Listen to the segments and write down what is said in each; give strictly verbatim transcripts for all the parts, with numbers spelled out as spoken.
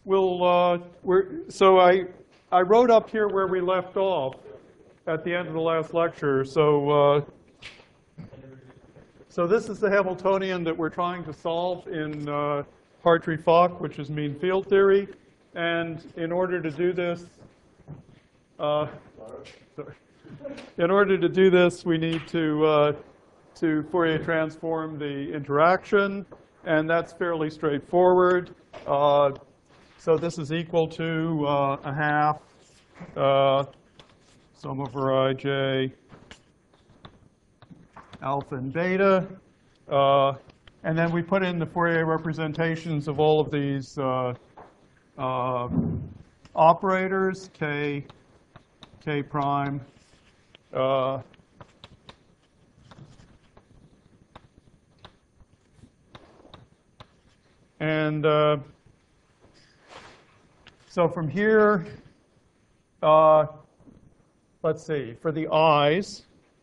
we'll, uh, we're, so I, I wrote up here where we left off at the end of the last lecture. So, uh, so this is the Hamiltonian that we're trying to solve in uh, Hartree-Fock, which is mean field theory. And in order to do this, uh, sorry. In order to do this, we need to uh, to Fourier transform the interaction, and that's fairly straightforward. Uh, so this is equal to uh, a half uh, sum over ij alpha and beta, uh, and then we put in the Fourier representations of all of these uh, uh, operators, k, k prime. Uh, and uh, so from here, uh, let's see, for the i's,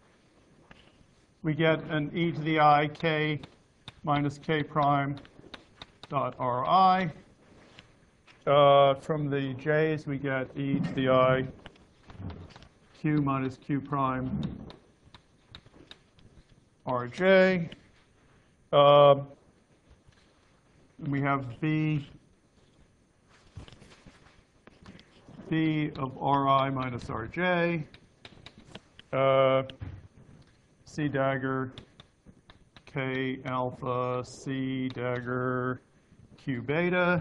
we get an e to the I k minus k prime dot ri. Uh, from the j's, we get e to the I q minus q prime rj. Uh, we have b, b of ri minus rj. Uh, c dagger k alpha, c dagger q beta,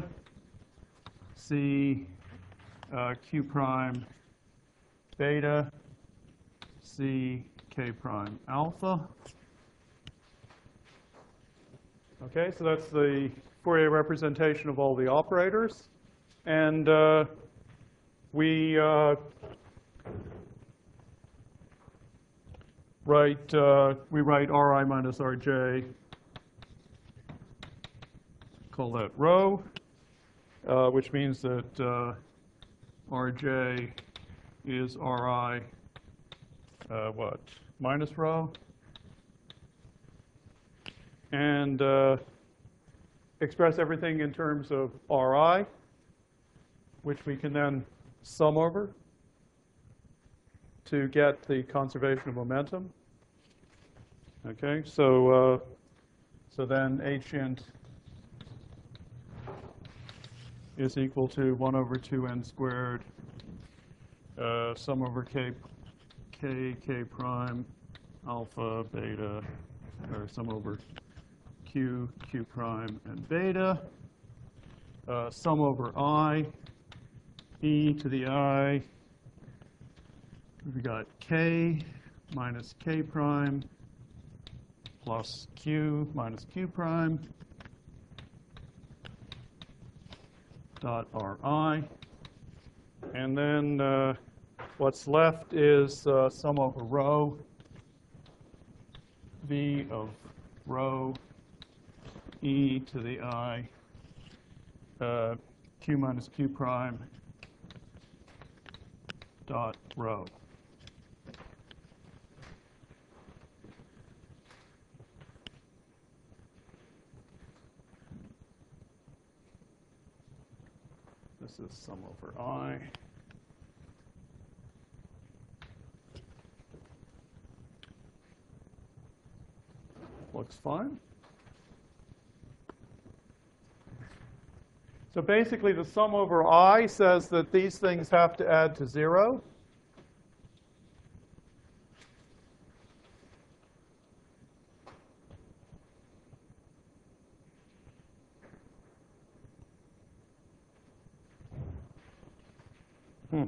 c uh, q prime beta, c k prime alpha. Okay, so that's the Fourier representation of all the operators. And uh, we uh, write uh, we write ri minus rj, call that rho, uh, which means that uh, rj is ri, uh, what, minus rho. And uh, express everything in terms of ri, which we can then sum over to get the conservation of momentum. Okay, so uh, so then h int is equal to one over two n squared uh, sum over k k k prime alpha beta, or sum over q q prime and beta, uh, sum over I e to the I. We got k minus k prime plus q minus q prime dot ri. And then uh, what's left is uh, sum over rho, v of rho e to the I uh, q minus q prime dot rho. This is sum over I. Looks fine. So basically, the sum over I says that these things have to add to zero. Hmm.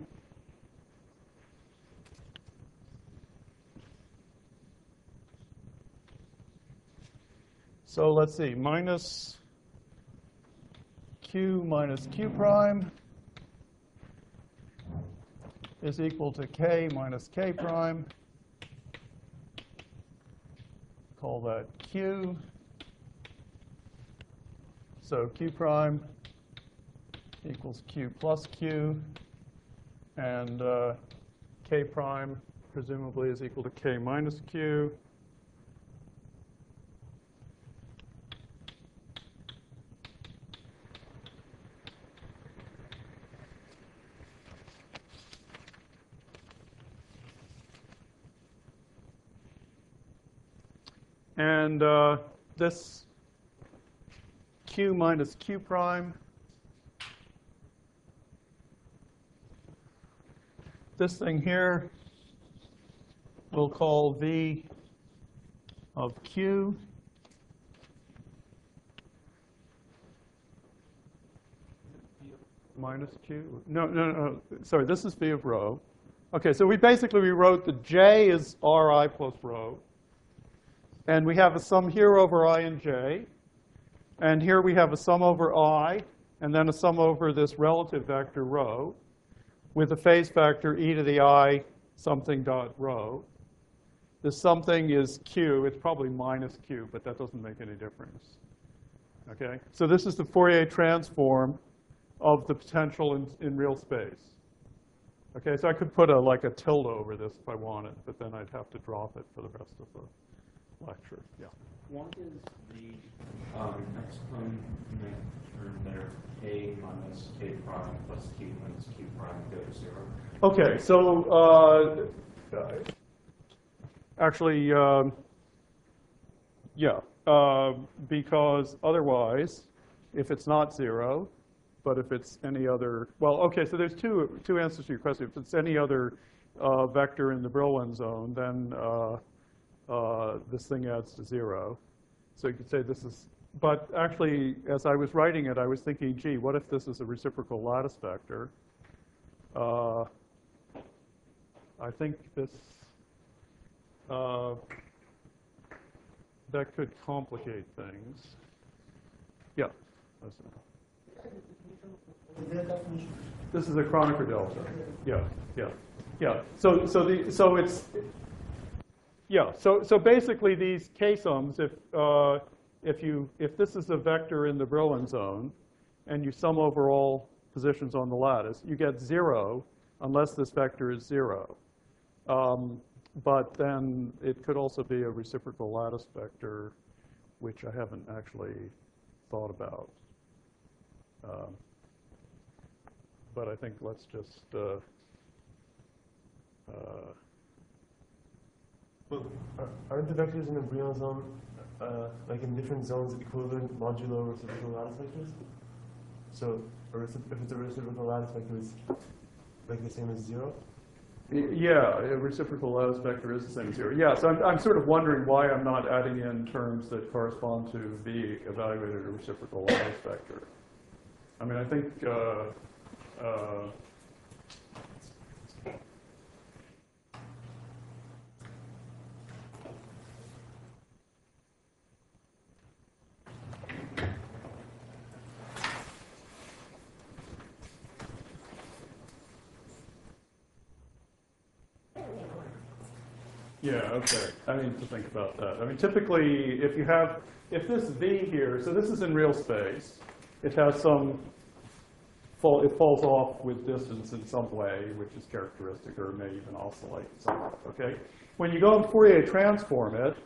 So let's see, minus q minus q prime is equal to k minus k prime. Call that q. So q prime equals q plus q, and uh, k prime presumably is equal to k minus q. And uh, this q minus q prime, this thing here we'll call v of q. Minus q? No, no, no. Sorry, this is v of rho. OK, so we basically rewrote the j is ri plus rho. And we have a sum here over I and j. And here we have a sum over I, and then a sum over this relative vector rho, with a phase factor e to the I something dot rho. This something is q. It's probably minus q, but that doesn't make any difference. OK? So this is the Fourier transform of the potential in, in real space. OK, so I could put a, like a tilde over this if I wanted, but then I'd have to drop it for the rest of the lecture. Yeah. Why does the um, exponent term there, k minus k prime plus q minus q prime go to zero? OK, so uh, actually, um, yeah, uh, because otherwise, if it's not zero, but if it's any other, well, OK, so there's two, two answers to your question. If it's any other uh, vector in the Brillouin zone, then uh, uh, this thing adds to zero. So you could say this is, but actually, as I was writing it, I was thinking, gee, what if this is a reciprocal lattice vector? Uh, I think this, uh, that could complicate things. Yeah. This is a Kronecker delta. Yeah, yeah, yeah. So, so the, so it's, yeah. So, so basically, these k-sums, if uh, if you if this is a vector in the Brillouin zone, and you sum over all positions on the lattice, you get zero unless this vector is zero. Um, but then it could also be a reciprocal lattice vector, which I haven't actually thought about. Um, But I think let's just, uh, uh, well, aren't the vectors in the Brillouin zone, uh, like in different zones, equivalent modulo reciprocal lattice vectors? So a if it's a reciprocal lattice vector, it's like the same as zero? Yeah, a reciprocal lattice vector is the same as zero. Yeah, so I'm, I'm sort of wondering why I'm not adding in terms that correspond to v evaluated a reciprocal lattice vector. I mean, I think, uh, Uh, yeah, OK. I need to think about that. I mean, typically, if you have, if this v here, so this is in real space, it has some, fall, it falls off with distance in some way, which is characteristic, or may even oscillate somewhat, OK? When you go and Fourier transform it,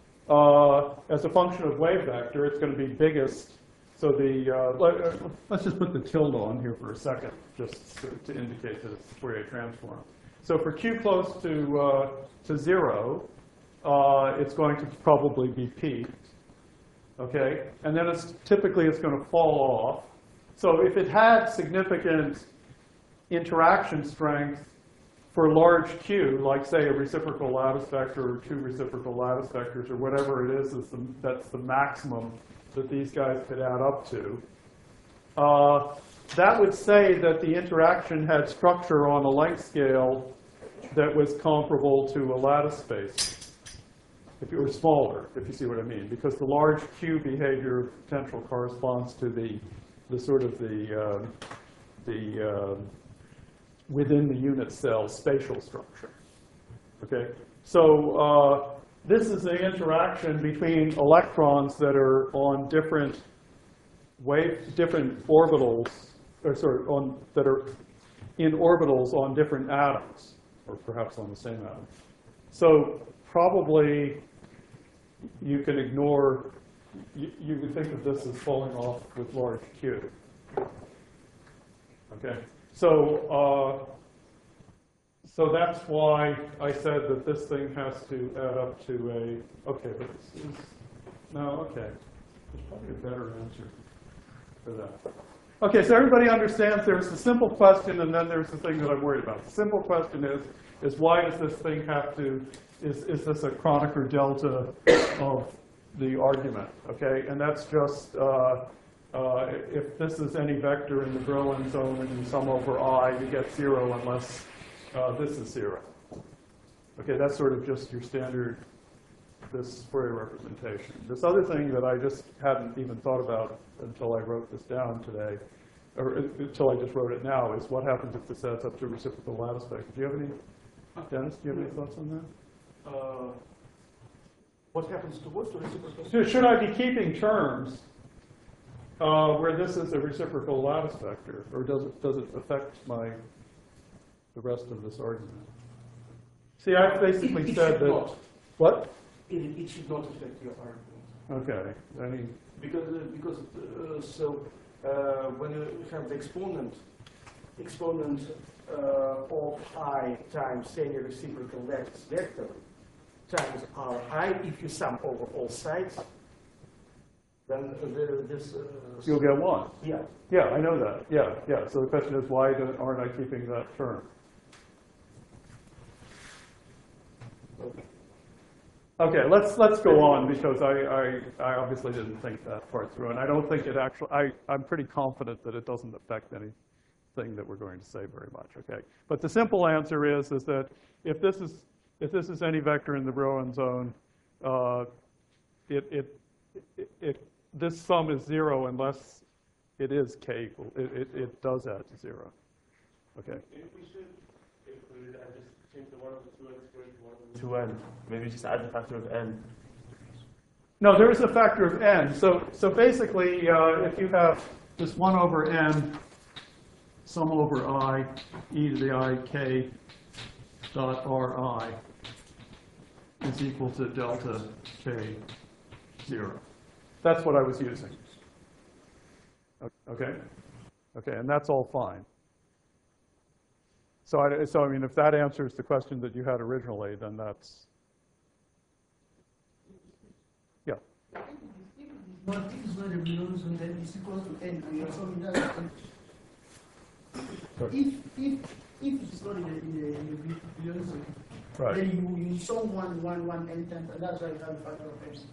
uh, as a function of wave vector, it's going to be biggest. So the, uh, let, let's just put the tilde on here for a second, just to, to indicate that it's Fourier transform. So for q close to, uh, to zero, uh, it's going to probably be peaked, OK? And then it's, typically it's going to fall off. So if it had significant interaction strength for large q, like say a reciprocal lattice vector or two reciprocal lattice vectors or whatever it is, is the, that's the maximum that these guys could add up to, uh, that would say that the interaction had structure on a length scale that was comparable to a lattice space, if it were smaller, if you see what I mean, because the large q behavior of potential corresponds to the, the sort of the, uh, the uh, within the unit cell spatial structure. Okay, so uh, this is the interaction between electrons that are on different wave, different orbitals, or sorry, on that are in orbitals on different atoms, or perhaps on the same atom. So probably you can ignore. You, you can think of this as falling off with large q. Okay. So, uh, so that's why I said that this thing has to add up to a, okay, but this is, no, okay. There's probably a better answer for that. Okay, so everybody understands there's the simple question and then there's the thing that I'm worried about. The simple question is, is why does this thing have to, is, is this a Kronecker delta of the argument, okay? And that's just, uh, uh, if this is any vector in the Brillouin zone and you sum over I, you get zero unless uh, this is zero. Okay, that's sort of just your standard, this Fourier representation. This other thing that I just hadn't even thought about until I wrote this down today, or until I just wrote it now, is what happens if this adds up to a reciprocal lattice vector. Do you have any, Dennis, do you have any thoughts on that? Uh, what happens to what? To reciprocal? So should I be keeping terms uh, where this is a reciprocal lattice vector, or does it, does it affect my, the rest of this argument? See, I basically It- it said should that, not. what? It, it should not affect your argument. Okay, any, Because, uh, because uh, so uh, when you have the exponent, exponent uh, of I times semi-reciprocal lattice vector times R I, if you sum over all sides, then the, this... Uh, you'll get one. Yeah. Yeah, I know that. Yeah, yeah. So the question is, why don't- aren't I keeping that term? Okay. Okay, let's let's go on because I, I, I obviously didn't think that part through, and I don't think it actually. I I'm pretty confident that it doesn't affect anything that we're going to say very much. Okay, but the simple answer is is that if this is if this is any vector in the Brillouin zone, uh, it, it it it this sum is zero unless it is k equal. It it, it does add to zero. Okay. If we should, if we uh, just change the one of the two n squared to one of the To n. Maybe just add the factor of n. No, there is a factor of n. So, so basically, uh, if you have this one over n, sum over I, e to the I k dot Ri is equal to delta k zero. That's what I was using. Okay? Okay, and that's all fine. So I, so I mean, if that answers the question that you had originally, then that's, yeah. If it is not, if it's not a Brillouin zone, then it's equal to n. We are solving that. If if if it's not in a in a, in a Brillouin zone, then you you sum one one one n times, and that's why you have a factor of n.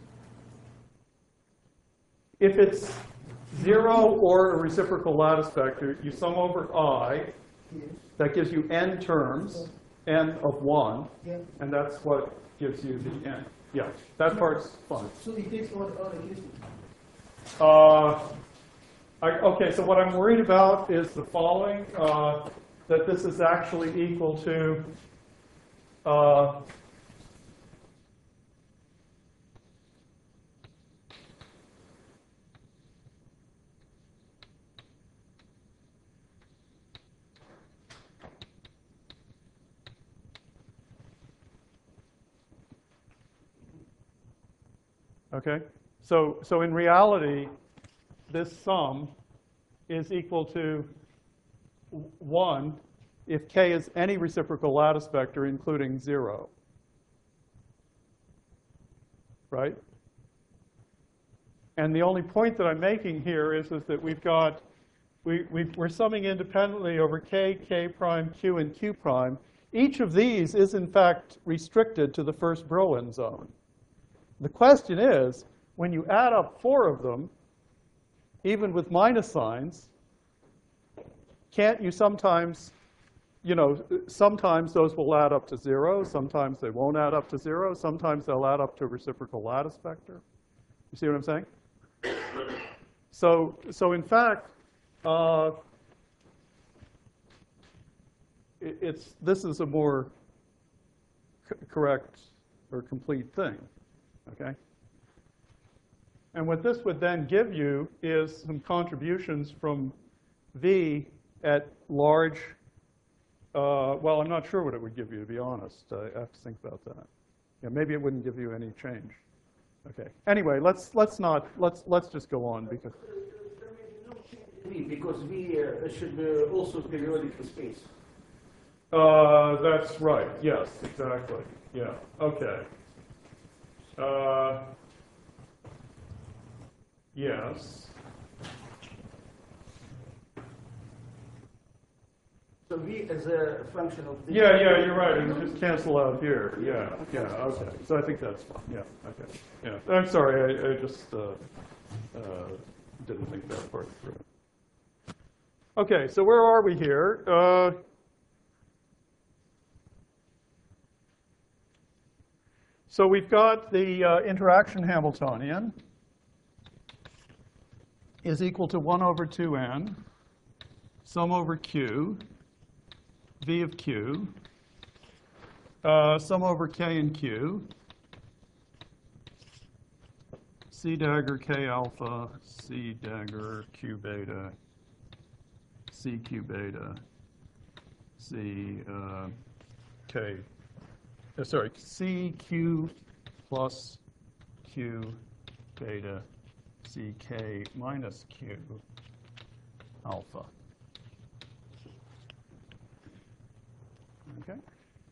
If it's zero or a reciprocal lattice vector, you sum over I. Yes. That gives you n terms, n of one, Yeah. and that's what gives you the n. Yeah, that part's fine. So it takes all all the cases. Uh, I, okay, so what I'm worried about is the following, uh, that this is actually equal to uh, okay, so so in reality, this sum is equal to one if k is any reciprocal lattice vector, including zero. Right? And the only point that I'm making here is, is that we've got, we, we've, we're summing independently over k, k prime, q, and q prime. Each of these is, in fact, restricted to the first Brillouin zone. The question is, when you add up four of them, even with minus signs, can't you sometimes, you know, sometimes those will add up to zero, sometimes they won't add up to zero, sometimes they'll add up to a reciprocal lattice vector. You see what I'm saying? So, so in fact, uh, it, it's, this is a more c correct or complete thing, okay? And what this would then give you is some contributions from V at large, uh, well, I'm not sure what it would give you, to be honest. I have to think about that. Yeah, maybe it wouldn't give you any change. Okay. Anyway, let's let's not let's let's just go on because V, because V uh, should uh, also periodic for space. Uh, that's right, yes, exactly, yeah, okay. Uh, yes. So V as a function of the. Yeah, yeah, you're right, it would just cancel out here, yeah, yeah, okay, so I think that's fine, yeah, okay, yeah. I'm sorry, I, I just, uh, uh, didn't think that part through. Okay, so where are we here? Uh, so we've got the uh, interaction Hamiltonian is equal to one over two n, sum over q, v of q, uh, sum over k and q, c dagger k alpha, c dagger q beta, c q beta, c uh, k, uh, sorry, c q plus q beta, c k minus q alpha. Okay.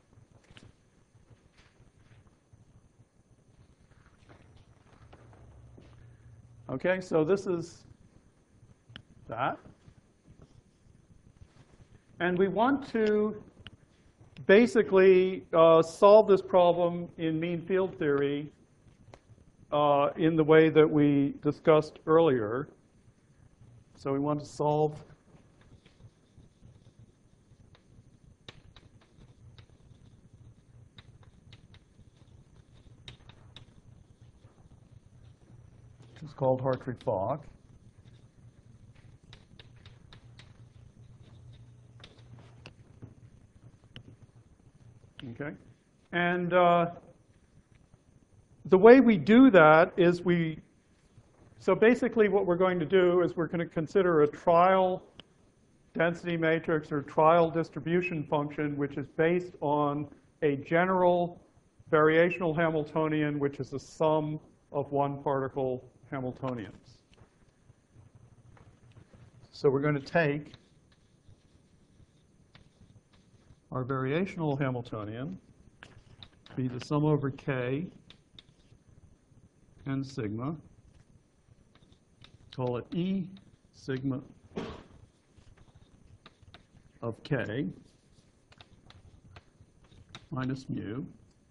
Okay, so this is that. And we want to basically uh, solve this problem in mean field theory uh, in the way that we discussed earlier. So we want to solve which is called Hartree-Fock. Okay, and uh, the way we do that is we, so basically what we're going to do is we're going to consider a trial density matrix or trial distribution function which is based on a general variational Hamiltonian which is a sum of one particle Hamiltonians. So we're going to take our variational Hamiltonian be the sum over k and sigma. Call it E sigma of k minus mu.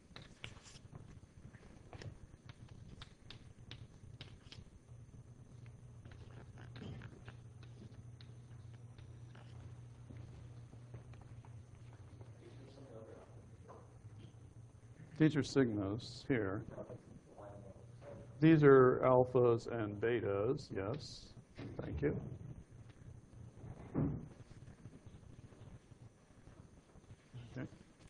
These are sigmas here. These are alphas and betas, yes. Thank you. Okay.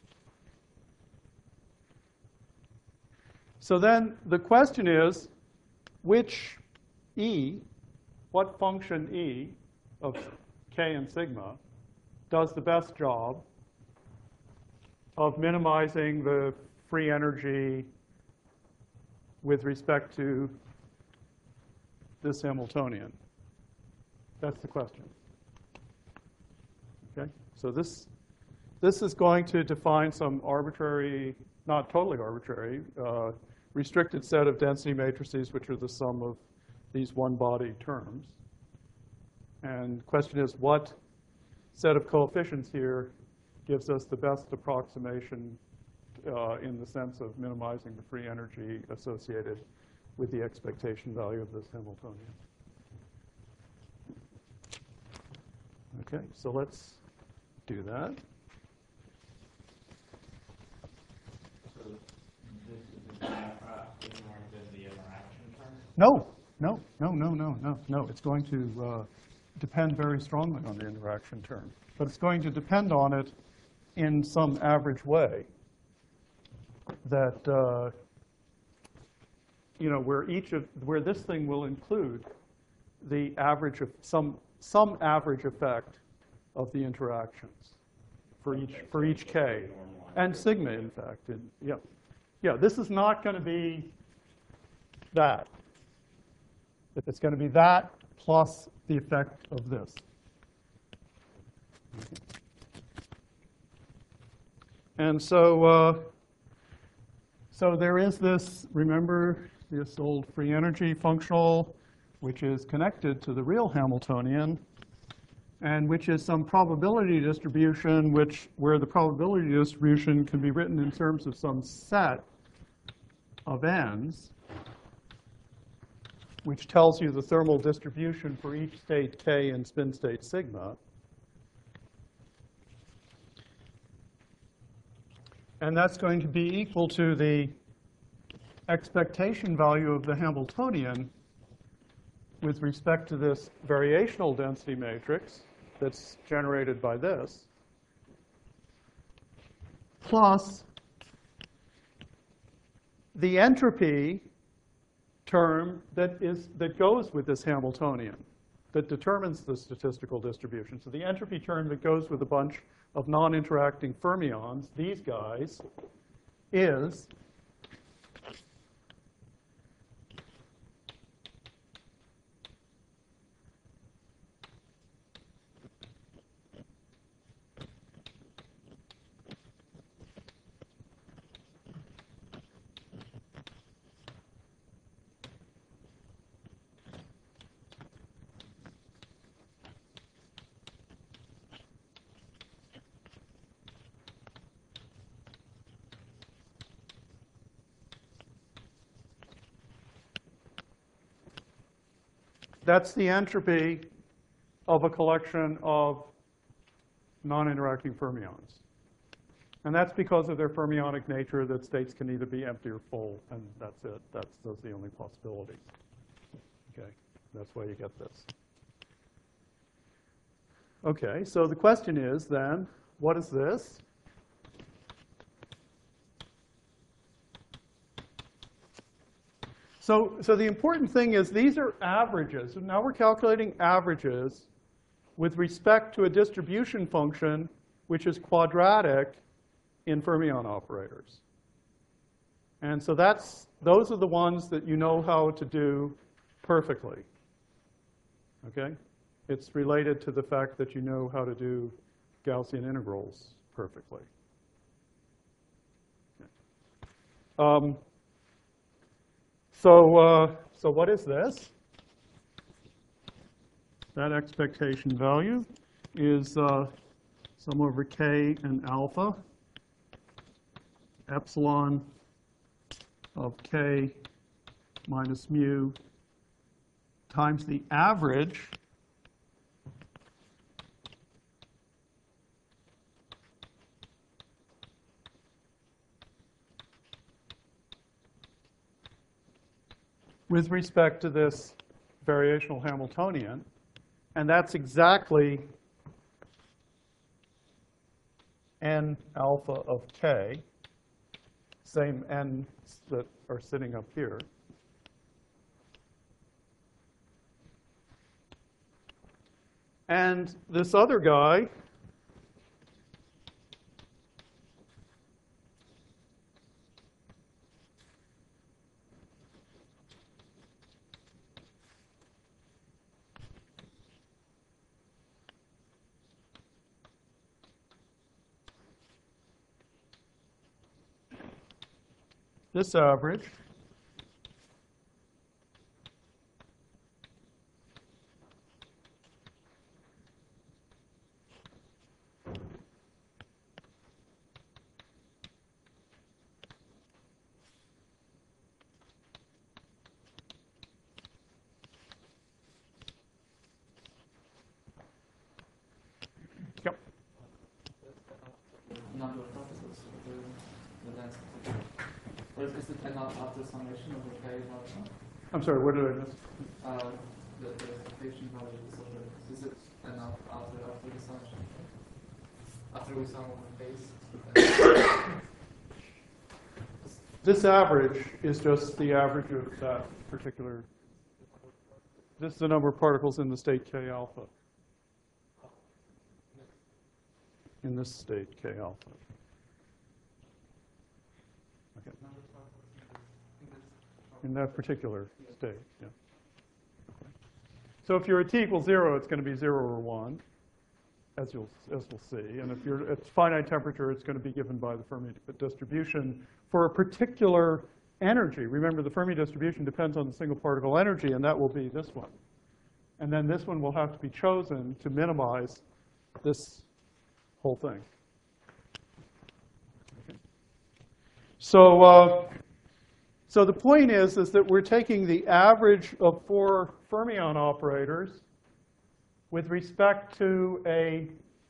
So then the question is, which E, what function E of k and sigma does the best job of minimizing the free energy with respect to this Hamiltonian? That's the question. Okay, so this this is going to define some arbitrary, not totally arbitrary, uh, restricted set of density matrices, which are the sum of these one-body terms. And the question is, what set of coefficients here gives us the best approximation uh, in the sense of minimizing the free energy associated with the expectation value of this Hamiltonian? Okay, so let's do that. So this is the, uh, ignoring the, the interaction term? No, no, no, no, no, no, no. It's going to uh, depend very strongly on the interaction term. But it's going to depend on it in some average way that, uh, you know, where each of, where this thing will include the average of some, some average effect of the interactions for each, for each k. And sigma, in fact. And, yeah. Yeah, this is not going to be that. It's going to be that plus the effect of this. And so, uh, so there is this, remember this old free energy functional, which is connected to the real Hamiltonian, and which is some probability distribution, which where the probability distribution can be written in terms of some set of n's, which tells you the thermal distribution for each state k and spin state sigma. And that's going to be equal to the expectation value of the Hamiltonian with respect to this variational density matrix that's generated by this, plus the entropy term that is that goes with this Hamiltonian, that determines the statistical distribution. So the entropy term that goes with a bunch of non-interacting fermions, these guys, is that's the entropy of a collection of non-interacting fermions. And that's because of their fermionic nature, that states can either be empty or full, and that's it. That's, those are the only possibilities. Okay, that's why you get this. Okay, so the question is then, what is this? So, so the important thing is these are averages. So now we're calculating averages with respect to a distribution function which is quadratic in fermion operators. And so that's, those are the ones that you know how to do perfectly. Okay? It's related to the fact that you know how to do Gaussian integrals perfectly. Okay. Um, So, uh, so what is this? That expectation value is uh, sum over k and alpha, epsilon of k minus mu times the average with respect to this variational Hamiltonian. And that's exactly n alpha of k, same n's that are sitting up here. And this other guy this average Yep. Number of processes with the, the density. Or is it n after summation of the k and alpha? I'm sorry, what did I miss? Uh, the, the expectation value of the subject. Is it n after after the summation? After we sum over base? This average is just the average of that particular. This is the number of particles in the state k alpha. In this state k alpha. Okay. In that particular state, yeah. Okay. So if you're at t equals zero, it's going to be zero or one. as you'll, as we'll see. And if you're at finite temperature, it's going to be given by the Fermi distribution for a particular energy. Remember, the Fermi distribution depends on the single particle energy, and that will be this one. And then this one will have to be chosen to minimize this whole thing. Okay. So, uh, so the point is, is that we're taking the average of four fermion operators with respect to a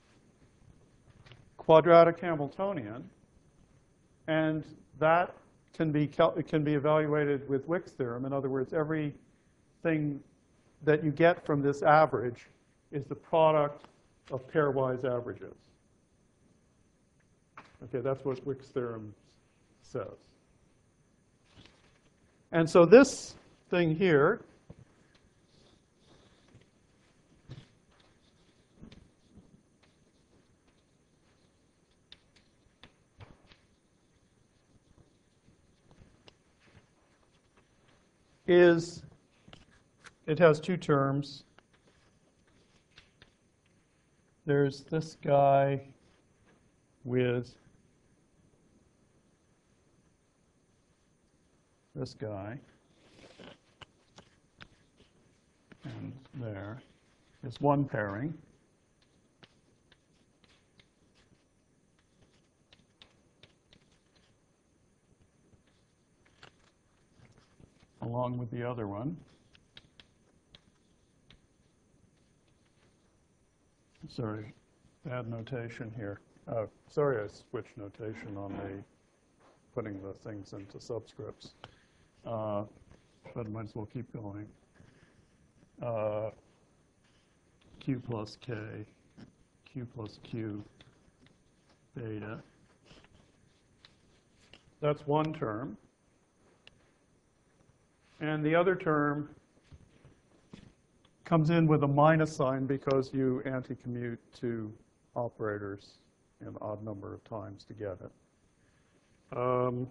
quadratic Hamiltonian, and that can be cal it can be evaluated with Wick's theorem. In other words, everything that you get from this average is the product of pairwise averages. Okay, that's what Wick's theorem says. And so this thing here is, it has two terms. There's this guy with this guy, and there is one pairing. Along with the other one. Sorry, bad notation here. Oh, sorry, I switched notation on the putting the things into subscripts. Uh, but I might as well keep going. Uh, Q plus K, Q plus Q beta. That's one term. And the other term comes in with a minus sign because you anti-commute two operators an odd number of times to get it. Um,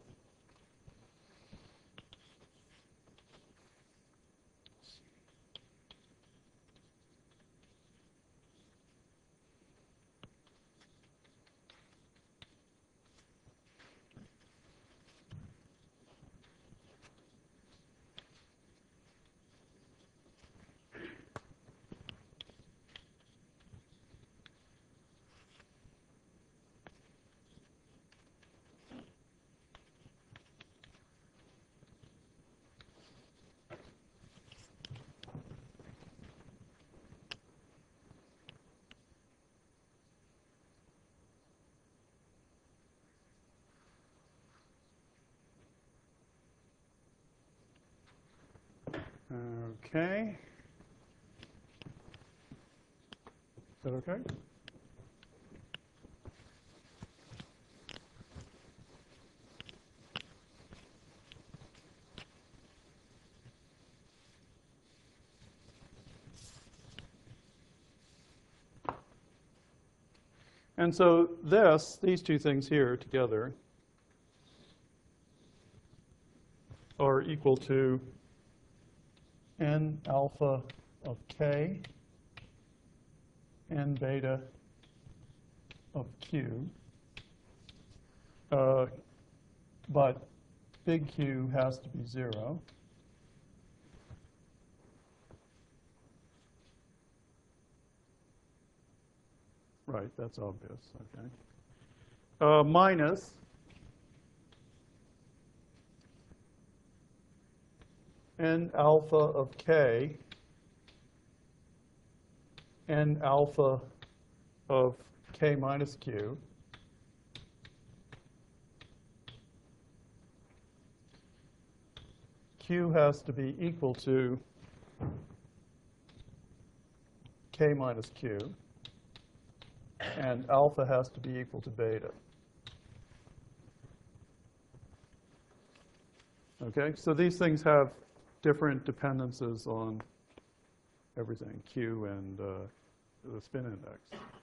Okay. Is that okay? And so this, these two things here together are equal to n alpha of k, n beta of q, uh, but big Q has to be zero. Right, that's obvious, okay. Uh, minus n alpha of k, n alpha of k minus q, q has to be equal to k minus q, and alpha has to be equal to beta. Okay, so these things have different dependences on everything, Q and uh, the spin index.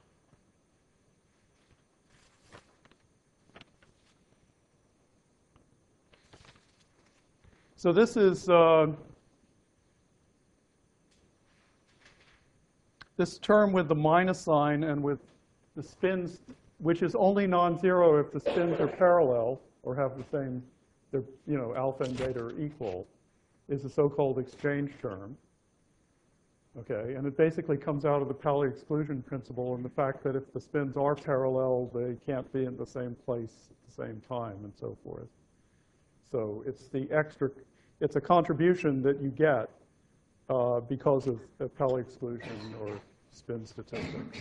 So this is uh, this term with the minus sign and with the spins, which is only non-zero if the spins are parallel or have the same, they're, you know, alpha and beta are equal, is the so-called exchange term. Okay, and it basically comes out of the Pauli exclusion principle and the fact that if the spins are parallel, they can't be in the same place at the same time and so forth. So it's the extra, it's a contribution that you get uh, because of the Pauli exclusion or spin statistics.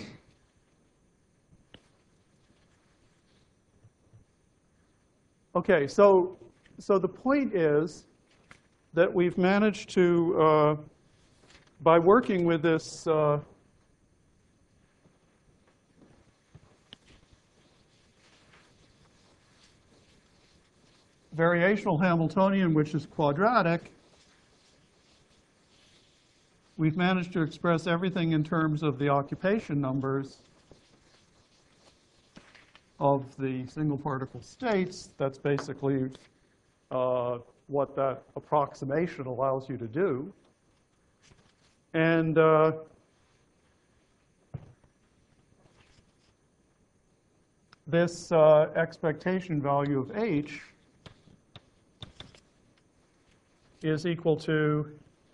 Okay, so, so the point is that we've managed to, uh, by working with this uh, variational Hamiltonian, which is quadratic, we've managed to express everything in terms of the occupation numbers of the single particle states. That's basically uh, what that approximation allows you to do. And uh, this uh, expectation value of h is equal to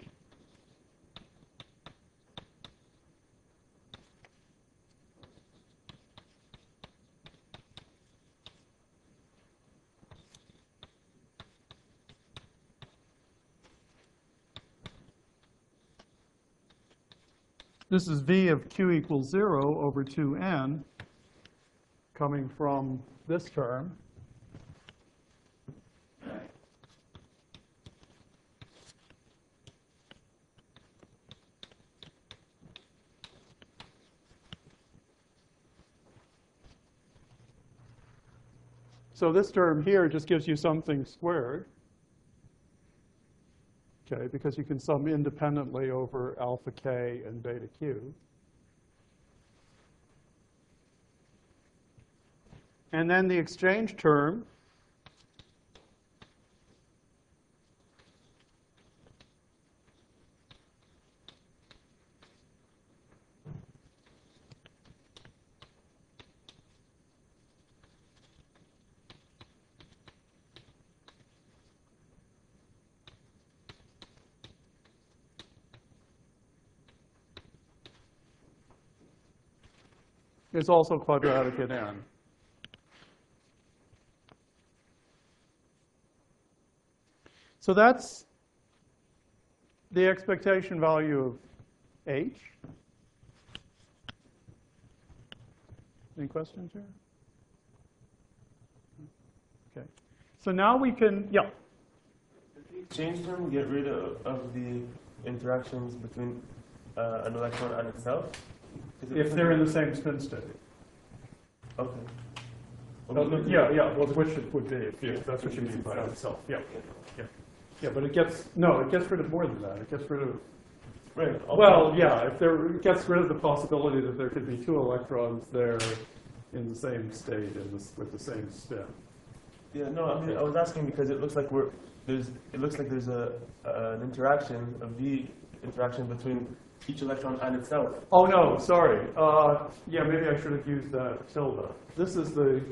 this is v of q equals zero over two n coming from this term. So this term here just gives you something squared, okay, because you can sum independently over alpha k and beta q. And then the exchange term is also quadratic in n. So that's the expectation value of h. Any questions here? Okay. So now we can, yeah. Does the exchange term get rid of, of the interactions between uh, an electron and itself? If they're in the same spin state. Okay. Uh, yeah, yeah, well, which it would be, if you, that's what you mean by itself. Yeah, yeah. Yeah, but it gets, no, it gets rid of more than that. It gets rid of, Right. Okay. well, yeah, if there, it gets rid of the possibility that there could be two electrons there in the same state in this, with the same spin. Yeah, no, I mean, I was asking because it looks like we're, there's, it looks like there's a, uh, an interaction, a V interaction between each electron and itself. Oh, no, sorry. Uh, yeah, maybe I should have used that tilde. This is the,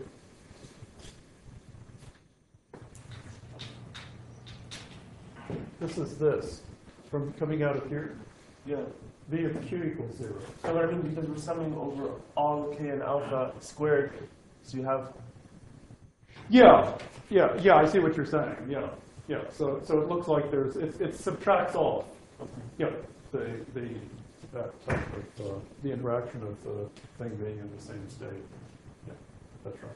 this is this, from coming out of here. Yeah. V of q equals zero. So what I mean, because we're summing over all k and alpha squared, so you have. Yeah, yeah, yeah, I see what you're saying, yeah. Yeah, so, so it looks like there's, it, it subtracts off. Yeah, the, the, that type of, uh, the interaction of the thing being in the same state. Yeah, that's right.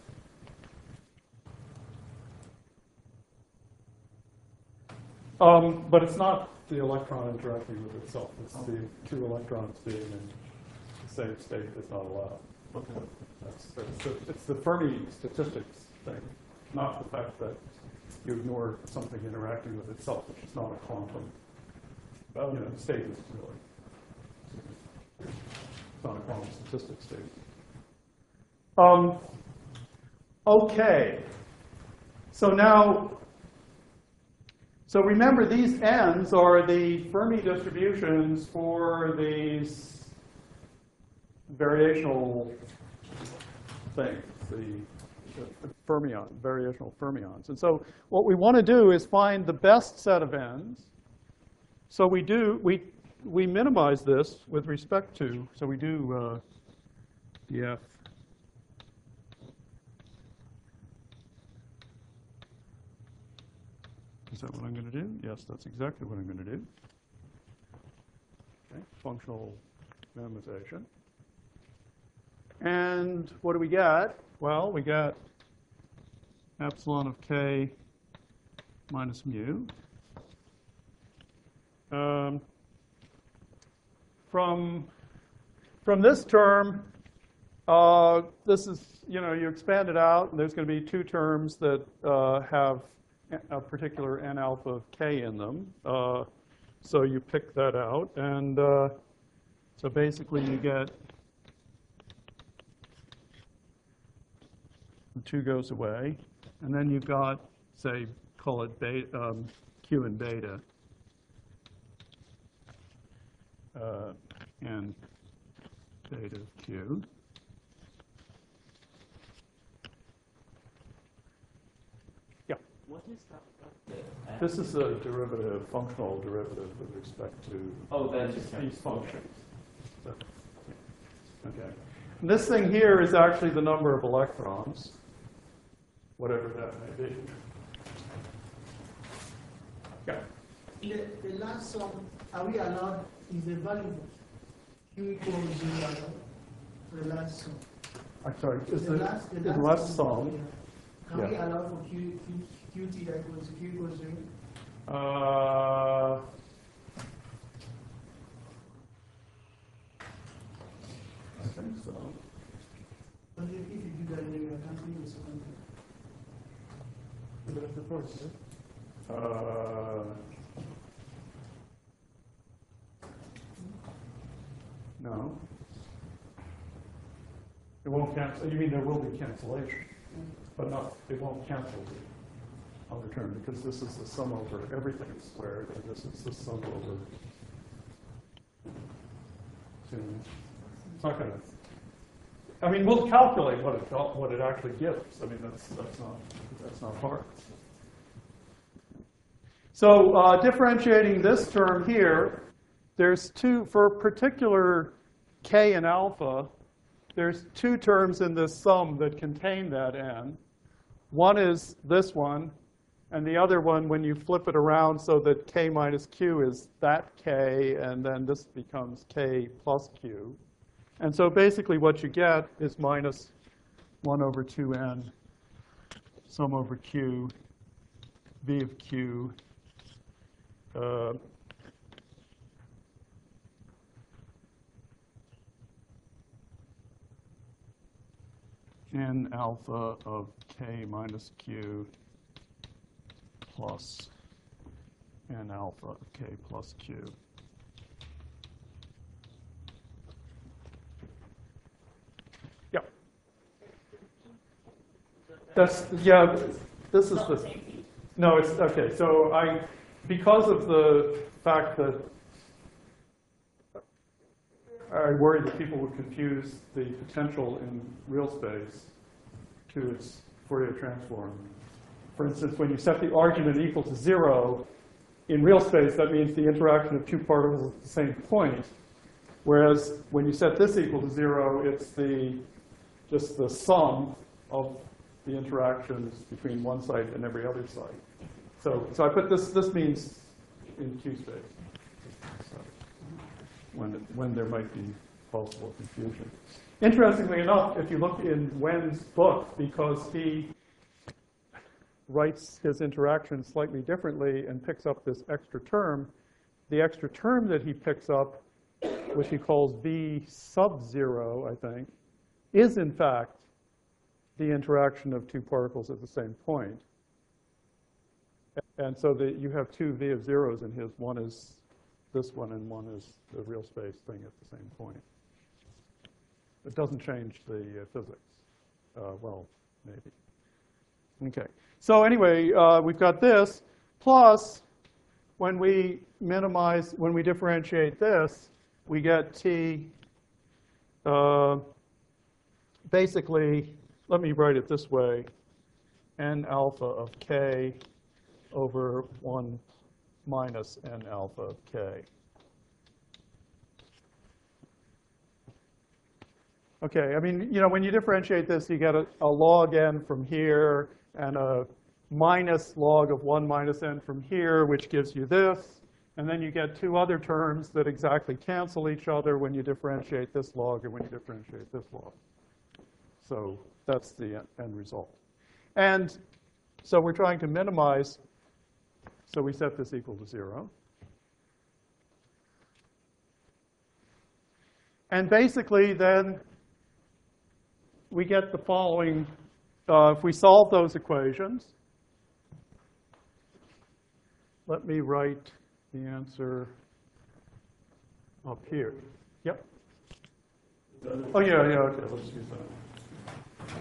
Um, but it's not the electron interacting with itself. It's the two electrons being in the same state that's not allowed. Okay. That's, that's the, it's the Fermi statistics thing, not the fact that you ignore something interacting with itself, which is not a quantum Oh, you know, statement, really. It's not a quantum statistics statement. Um, okay. So now, so remember these n's are the Fermi distributions for these variational things, the, the fermion, variational fermions. And so what we want to do is find the best set of n's. So we do, we, we minimize this with respect to, so we do uh, df Is that what I'm going to do? Yes, that's exactly what I'm going to do. Okay, functional minimization. And what do we get? Well, we got epsilon of k minus mu. Um, from, from this term, uh, this is, you know, you expand it out, and there's going to be two terms that uh, have a particular n alpha of k in them. Uh, so you pick that out. And uh, so basically you get the two goes away. And then you've got, say, call it beta, um, q and beta. Uh, and beta of q. What is that? This is a derivative, functional derivative with respect to Oh, that's these, just these functions. So, okay. And this thing here is actually the number of electrons, whatever that may be. Yeah. The, the last sum, are we allowed, is the value of q equals zero for the last sum? I'm sorry, is The the, last, the is the last last sum? yeah. Can we Yeah. allow for q, q, qt that equals q equals zero? Uh, I think so. But if, if you do that, then you are canceling with something. That's the point, isn't it? Uh, no. It won't cancel. You mean there will be cancellation, but not, it won't cancel the other term because this is the sum over everything squared, and this is the sum over two. It's not going to. I mean, we'll calculate what it what it actually gives. I mean, that's that's not that's not hard. So uh, differentiating this term here, there's two for a particular k and alpha. There's two terms in this sum that contain that n. One is this one, and the other one, when you flip it around so that k minus q is that k, and then this becomes k plus q. And so basically what you get is minus one over two n, sum over q, v of q, uh, n alpha of k minus q plus n alpha of k plus q. Yeah. That's, yeah, this is the, no, it's, okay, so I, because of the fact that I worry that people would confuse the potential in real space to its Fourier transform. For instance, when you set the argument equal to zero, in real space, that means the interaction of two particles at the same point. Whereas when you set this equal to zero, it's the just the sum of the interactions between one side and every other side. So, so I put this, this means in Q space. So when, it, when there might be possible confusion. Interestingly enough, if you look in Wen's book, because he writes his interactions slightly differently and picks up this extra term, the extra term that he picks up, which he calls V sub zero, I think, is in fact the interaction of two particles at the same point. And so that you have two V of zeros in his. One is this one, and one is the real space thing at the same point. It doesn't change the uh, physics. Uh, well, maybe. Okay. So anyway, uh, we've got this. Plus, when we minimize, when we differentiate this, we get t uh, basically, let me write it this way, n alpha of k over one minus n alpha of k. Okay, I mean, you know, when you differentiate this, you get a, a log n from here and a minus log of one minus n from here, which gives you this. And then you get two other terms that exactly cancel each other when you differentiate this log and when you differentiate this log. So that's the end result. And so we're trying to minimize, so we set this equal to zero. And basically then we get the following, uh, if we solve those equations, let me write the answer up here. Yep. Oh, yeah, yeah, okay, let's use that.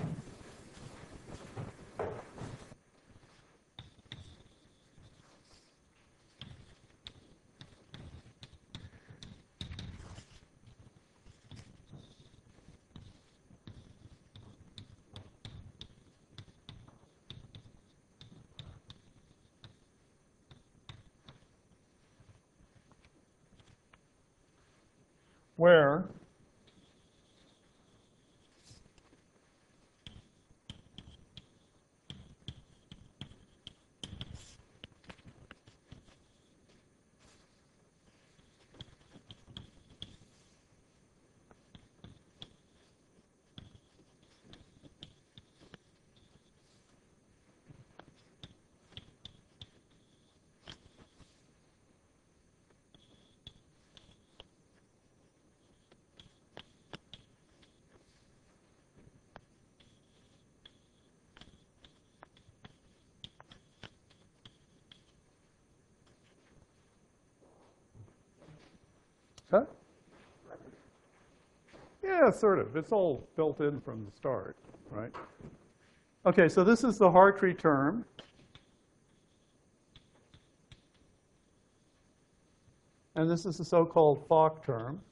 Where Huh? Yeah, sort of. It's all built in from the start, right? Okay, so this is the Hartree term. And this is the so-called Fock term.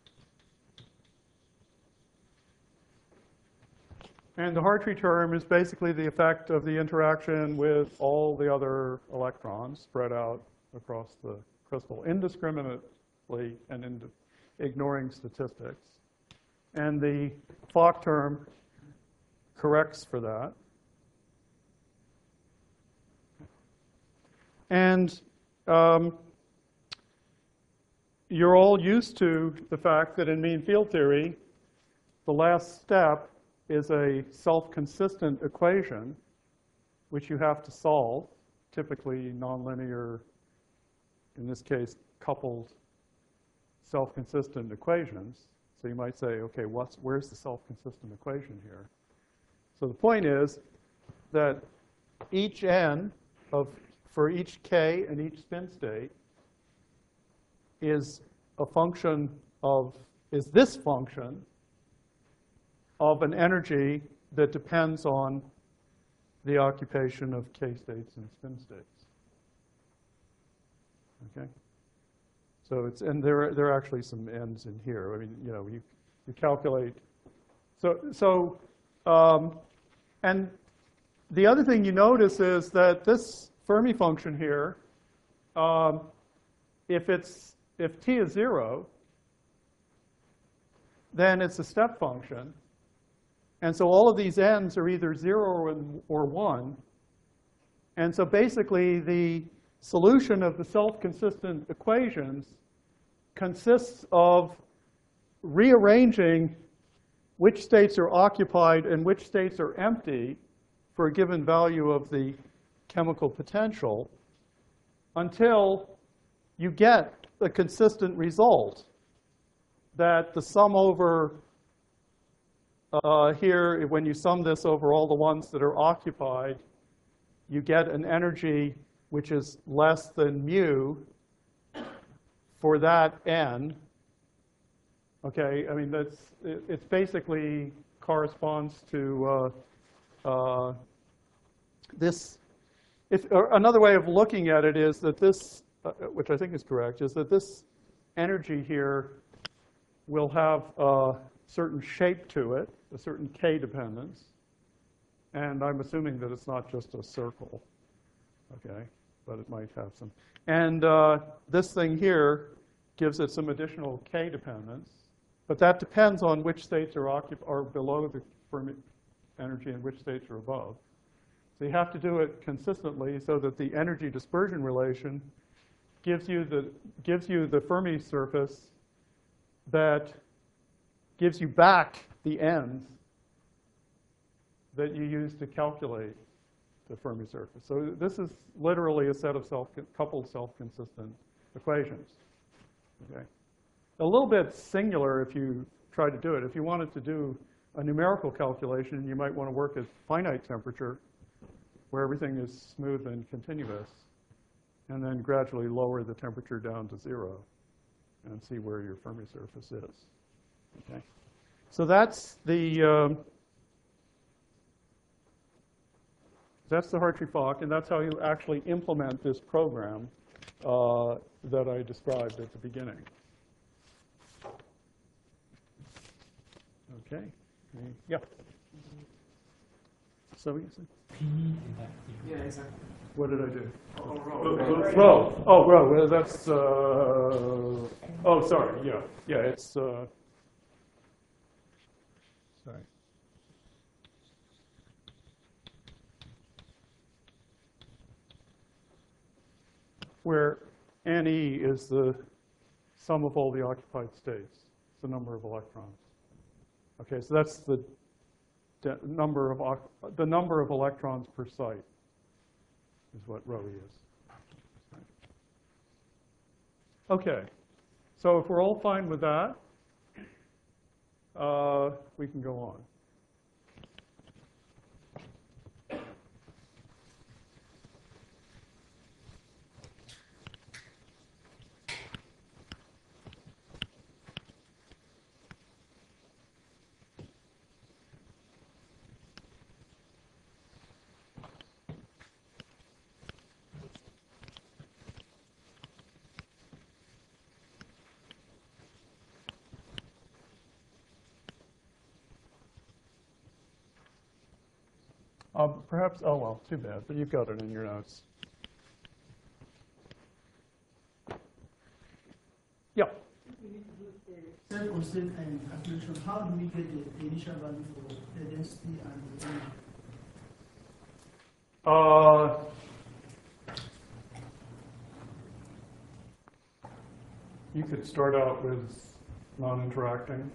And the Hartree term is basically the effect of the interaction with all the other electrons spread out across the crystal indiscriminately and in ignoring statistics. And the Fock term corrects for that. And um, you're all used to the fact that in mean field theory, the last step is a self-consistent equation, which you have to solve, typically nonlinear, in this case, coupled self-consistent equations. So you might say, okay, what's, where's the self-consistent equation here? So the point is that each n of, for each k and each spin state is a function of, is this function of an energy that depends on the occupation of k states and spin states. Okay? So it's, and there, there are actually some n's in here. I mean, you know, you, you calculate. So, so um, and the other thing you notice is that this Fermi function here, um, if it's, if t is zero, then it's a step function. And so all of these n's are either zero or, or one. And so basically the solution of the self-consistent equations consists of rearranging which states are occupied and which states are empty for a given value of the chemical potential until you get a consistent result that the sum over uh, here, when you sum this over all the ones that are occupied, you get an energy which is less than mu for that n. Okay, I mean, that's, it, it's basically corresponds to uh, uh, this. If, or another way of looking at it is that this, uh, which I think is correct, is that this energy here will have uh, certain shape to it, a certain K dependence. And I'm assuming that it's not just a circle, okay? But it might have some. And uh, this thing here gives it some additional K dependence. But that depends on which states are, occup are below the Fermi energy and which states are above. So you have to do it consistently so that the energy dispersion relation gives you the, gives you the Fermi surface that gives you back the ends that you use to calculate the Fermi surface. So this is literally a set of self coupled self-consistent equations. Okay? A little bit singular if you try to do it. If you wanted to do a numerical calculation, you might want to work at finite temperature, where everything is smooth and continuous, and then gradually lower the temperature down to zero and see where your Fermi surface is. Okay? So that's the um, that's the Hartree-Fock, and that's how you actually implement this program uh, that I described at the beginning. Okay. Yeah. So you said? Yeah, exactly. What did I do? Oh, Row. Row. Oh, row. Well, that's. Uh, oh, sorry. Yeah. Yeah. It's. Uh, sorry. Where N E is the sum of all the occupied states. It's the number of electrons. Okay, so that's the number of the number of electrons per site is what rho is. Okay, so if we're all fine with that, uh, we can go on. Uh, perhaps, oh well, too bad, but you've got it in your notes. Yeah. Self-constant and calculation, how do we get the, the initial value for the density and the energy? Uh, you could start out with non-interacting.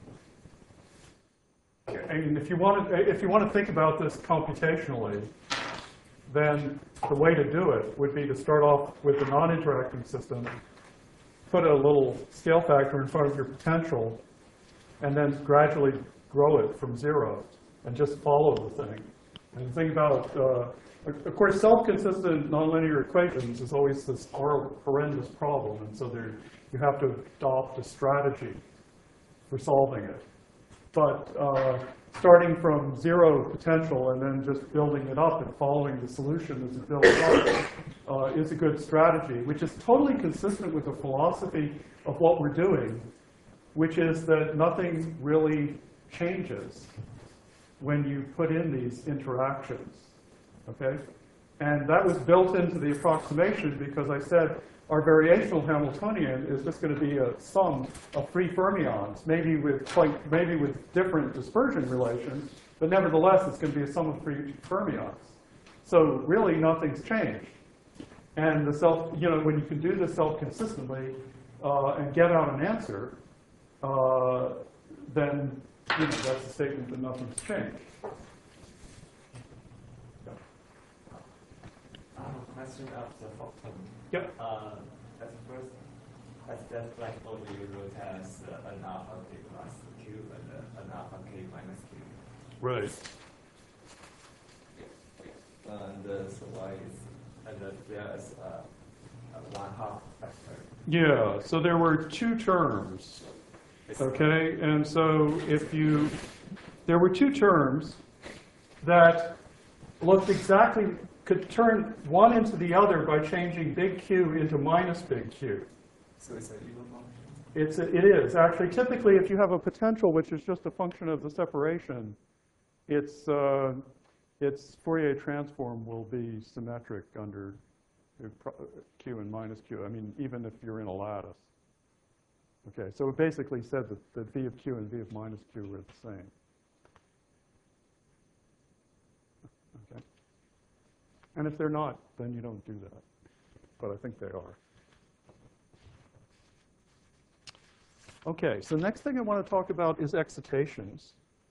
And if you want to, if you want to think about this computationally, then the way to do it would be to start off with the non-interacting system, put a little scale factor in front of your potential, and then gradually grow it from zero, and just follow the thing. And the thing about, uh, of course, self-consistent nonlinear equations is always this horrendous problem, and so there, you have to adopt a strategy for solving it. But uh, starting from zero potential and then just building it up and following the solution as it builds up uh, is a good strategy, which is totally consistent with the philosophy of what we're doing, which is that nothing really changes when you put in these interactions, okay? And that was built into the approximation because I said our variational Hamiltonian is just going to be a sum of free fermions, maybe with quite, maybe with different dispersion relations, but nevertheless it's going to be a sum of free fermions. So really nothing's changed. And the self, you know, when you can do this self-consistently uh, and get out an answer, uh, then you know that's a statement that nothing's changed. Question of the Fock-Tom. Yep. Uh, at first, at that black body you wrote as uh, an alpha k plus q and uh, an alpha k minus q. Right. And uh, so why is and uh, there is uh, a one half factor. Yeah. So there were two terms. Okay. And so if you, there were two terms that looked exactly. Could turn one into the other by changing big Q into minus big Q. So it's an even function. It's, it is. Actually, typically, if you have a potential which is just a function of the separation, its, uh, its Fourier transform will be symmetric under Q and minus Q. I mean, even if you're in a lattice. Okay, so it basically said that, that V of Q and V of minus Q were the same. Okay. And if they're not, then you don't do that. But I think they are. Okay, so next thing I want to talk about is excitations.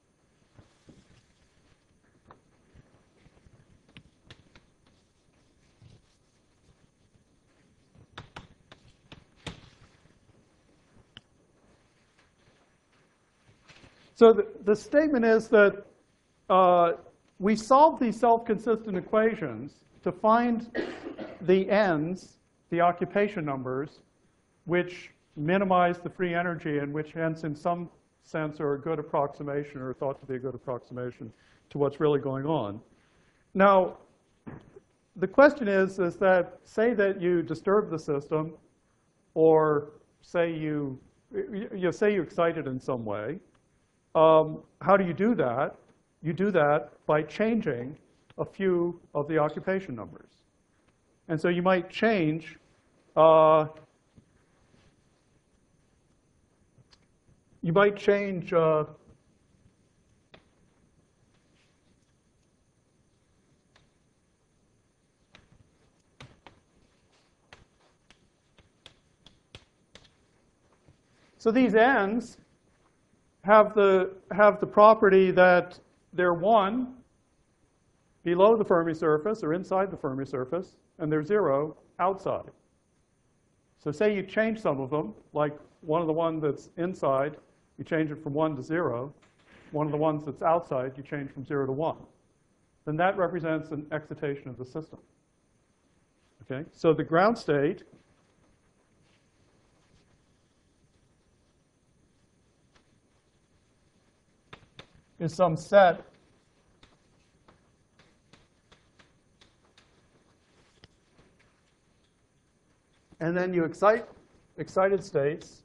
So the, the statement is that uh, we solve these self-consistent equations to find the n's, the occupation numbers, which minimize the free energy and which hence in some sense are a good approximation or thought to be a good approximation to what's really going on. Now, the question is, is that say that you disturb the system or say you, you say you excite it in some way. Um, how do you do that? You do that by changing a few of the occupation numbers. And so you might change uh, you might change uh, so these n's have the, have the property that they're one below the Fermi surface or inside the Fermi surface, and they're zero outside. So say you change some of them, like one of the ones that's inside, you change it from one to zero. One of the ones that's outside, you change from zero to one. Then that represents an excitation of the system. Okay? So the ground state is some set and then you excite excited states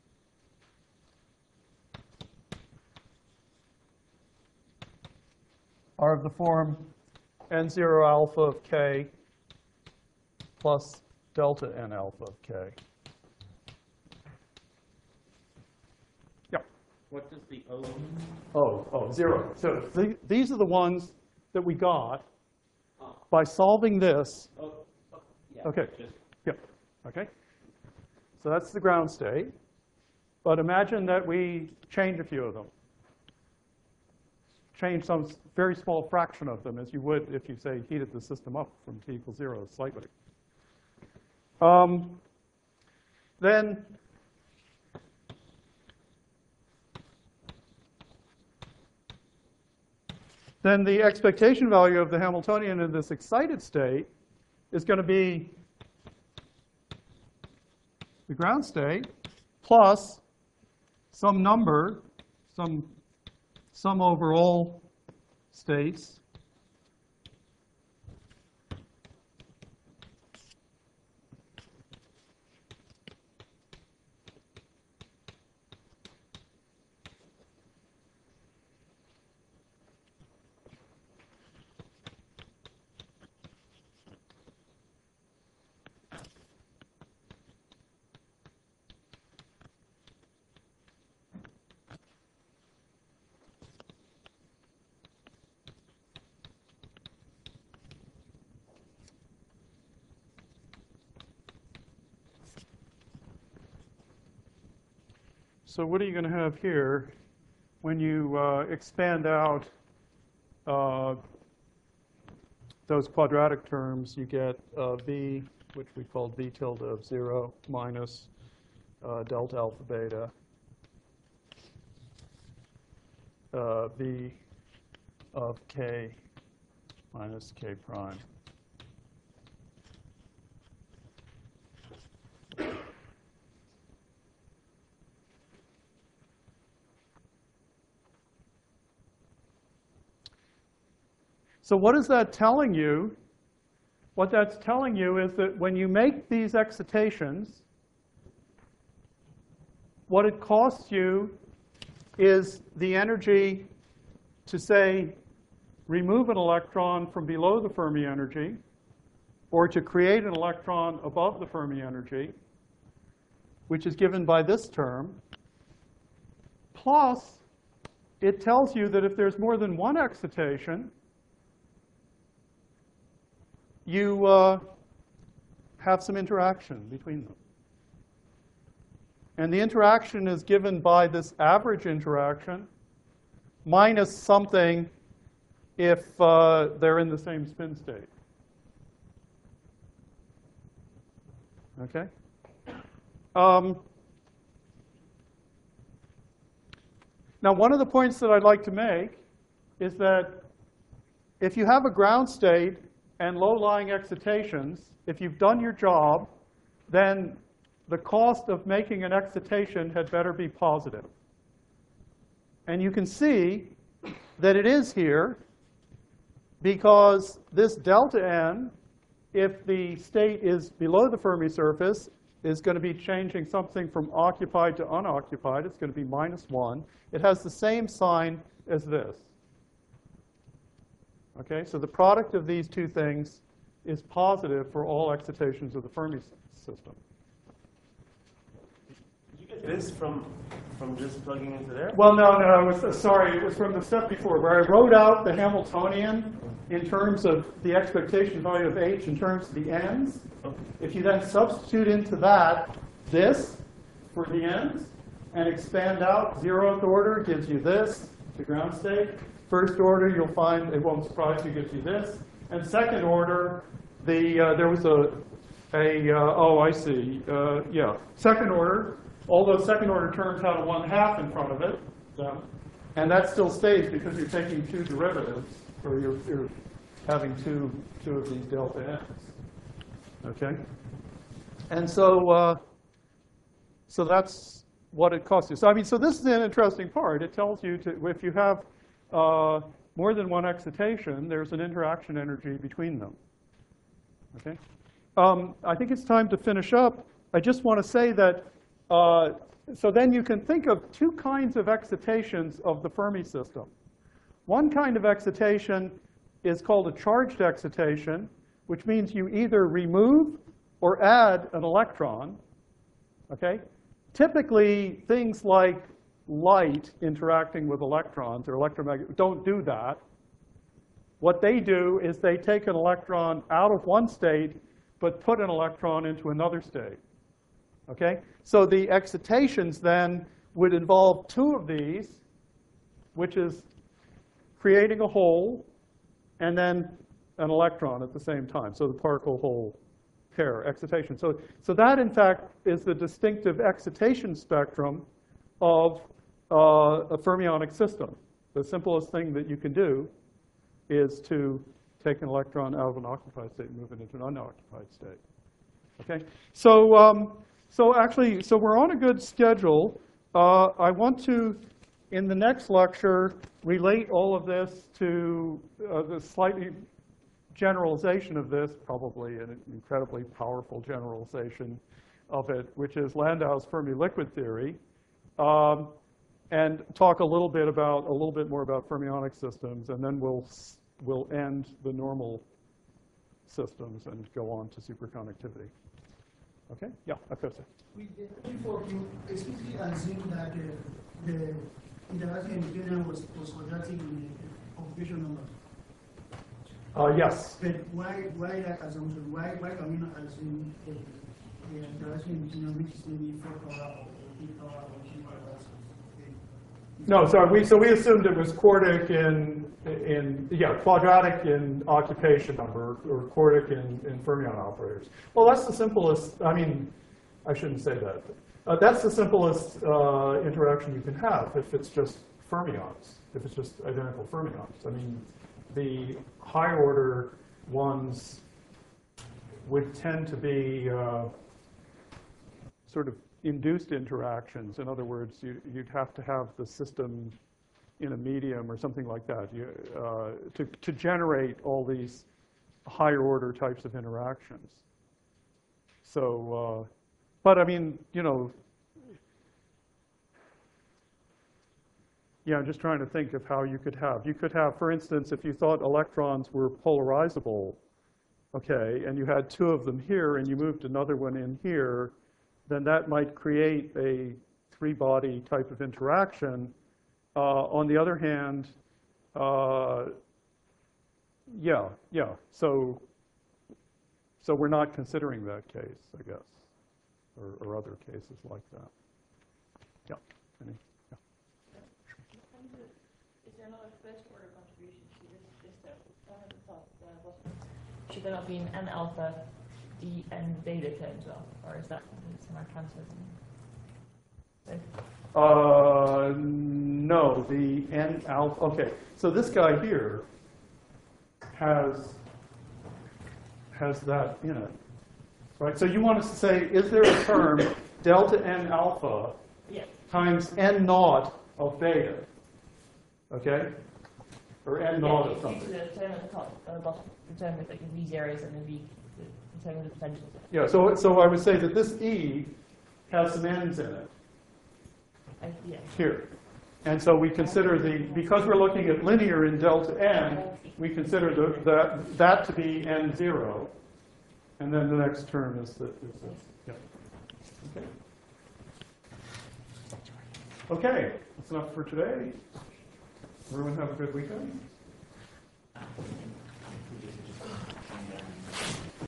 are of the form n zero alpha of k plus delta n alpha of k. What does the O mean? Oh, oh, zero. So th these are the ones that we got Oh. by solving this. Oh, oh, yeah. Okay. Just, Yeah. Okay. So that's the ground state. But imagine that we change a few of them. Change some very small fraction of them, as you would if you, say, heated the system up from t equals zero slightly. Um, then then the expectation value of the Hamiltonian in this excited state is going to be the ground state plus some number, some sum over all states So what are you going to have here when you uh, expand out uh, those quadratic terms? You get uh, v, which we call v tilde of zero, minus uh, delta alpha beta, uh, v of k minus k prime. So what is that telling you? What that's telling you is that when you make these excitations, what it costs you is the energy to, say, remove an electron from below the Fermi energy, or to create an electron above the Fermi energy, which is given by this term, plus it tells you that if there's more than one excitation, you uh, have some interaction between them. And the interaction is given by this average interaction minus something if uh, they're in the same spin state. Okay? Um, now, one of the points that I'd like to make is that if you have a ground state and low-lying excitations, if you've done your job, then the cost of making an excitation had better be positive. And you can see that it is here because this delta n, if the state is below the Fermi surface, is going to be changing something from occupied to unoccupied. It's going to be minus one. It has the same sign as this. Okay, so the product of these two things is positive for all excitations of the Fermi system. Did you get this from, from just plugging into there? Well, no, no, it was, sorry, it was from the step before, where I wrote out the Hamiltonian in terms of the expectation value of H in terms of the ends. If you then substitute into that this for the ends and expand out, zeroth order gives you this, the ground state. First order, you'll find, it won't surprise you, gives you this. And second order, the uh, there was a, a uh, oh, I see, uh, yeah. Second order, all those second order terms had a one half in front of it. So, and that still stays because you're taking two derivatives, or you're, you're having two, two of these delta n's. Okay? And so, uh, so that's what it costs you. So I mean, so this is an interesting part. It tells you to, if you have uh, more than one excitation, there's an interaction energy between them. Okay? Um, I think it's time to finish up. I just want to say that, uh, so then you can think of two kinds of excitations of the Fermi system. One kind of excitation is called a charged excitation, which means you either remove or add an electron. Okay? Typically, things like light interacting with electrons or electromagnetic don't do that. What they do is they take an electron out of one state, but put an electron into another state. Okay? So the excitations then would involve two of these, which is creating a hole and then an electron at the same time. So the particle-hole pair excitation. So, so that, in fact, is the distinctive excitation spectrum of uh, a fermionic system. The simplest thing that you can do is to take an electron out of an occupied state and move it into an unoccupied state. Okay? So, um, so actually, so we're on a good schedule. Uh, I want to, in the next lecture, relate all of this to uh, the slightly generalization of this, probably an incredibly powerful generalization of it, which is Landau's Fermi liquid theory, um, and talk a little bit about a little bit more about fermionic systems, and then we'll we'll end the normal systems and go on to superconductivity. Okay? Yeah, Akosa. With the before you explicitly assume that uh, the interaction between them was, was quadratic in the computation number. Uh, yes. But why why that assumption? Why why can we not assume the, the interaction between them, which is maybe four power or eight power or three power? No, sorry. We so we assumed it was quartic in in yeah quadratic in occupation number or quartic in, in fermion operators. Well, that's the simplest. I mean, I shouldn't say that. Uh, that's the simplest uh, interaction you can have if it's just fermions. If it's just identical fermions. I mean, the high order ones would tend to be uh, sort of induced interactions. In other words, you, you'd have to have the system in a medium or something like that you, uh, to, to generate all these higher order types of interactions. So, uh, but I mean, you know, yeah, I'm just trying to think of how you could have. You could have, for instance, if you thought electrons were polarizable, okay, and you had two of them here and you moved another one in here, then that might create a three-body type of interaction. Uh, on the other hand, uh, yeah, yeah, so, so we're not considering that case, I guess, or, or other cases like that. Yeah. Any? Yeah. Is there another first order contribution to this? This that one at the top, uh, bottom? Should there not be an N alpha, D, and beta term as well, or is that somehow cancelled? So, Uh, no, the N alpha, okay, so this guy here has, has that in it, right? So you want us to say, is there a term, delta N alpha yeah. times N naught of beta, okay? Or N naught yeah, of something. due to the term at the top, uh, bottom, the term with like the V zeros and the V, the, the term with the potentials. Yeah, so, so I would say that this E has some N's in it. I, yeah. Here. And so we consider the, because we're looking at linear in delta n, we consider the, that, that to be n zero. And then the next term is the, is the yeah. Okay. Okay, that's enough for today. Everyone have a good weekend.